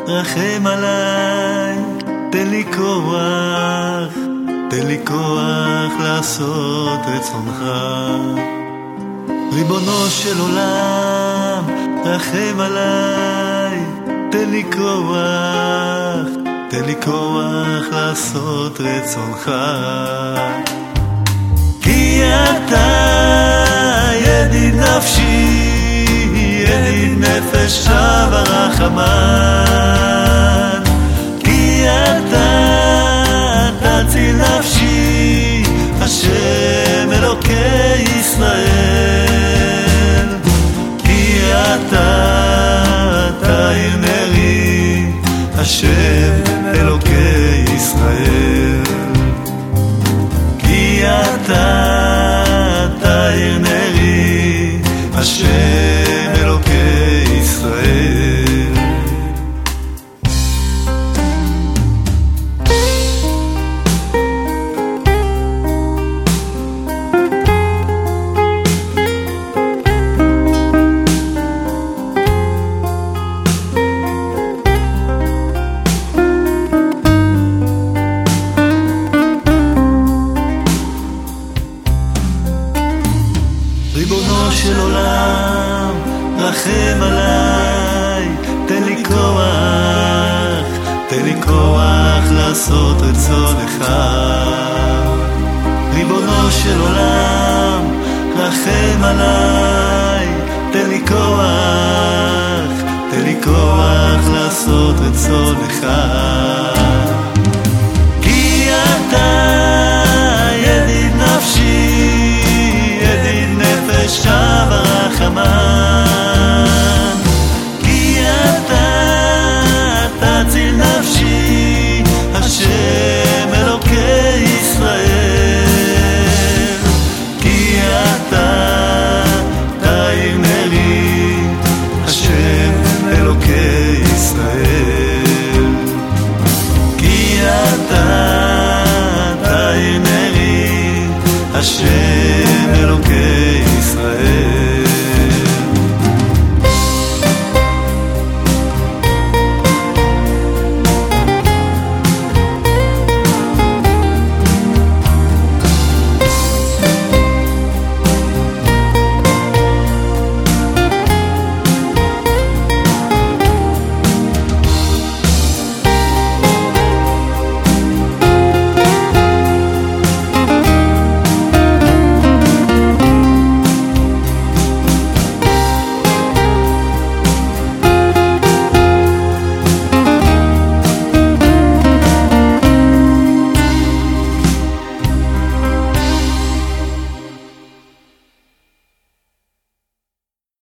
רחם עליי, תן לי כוח, תן לי כוח לעשות רצונך. ריבונו של עולם, רחם עליי, תן לי כוח, תן לי כוח לעשות רצונך. כי אתה ידיד נפשי, ידיד נפש ורחמן. כי אתה תציל נפשי, השם אלוקי ישראל. כי אתה תאיר נרי, השם אלוקי ישראל. כי אתה תאיר נרי, השם אלוקי ישראל. ריבונו של עולם, רחם עליי, תן לי כוח, תן לי כוח לעשות רצונך. ריבונו של עולם, רחם עליי, תן לי כוח, תן לי כוח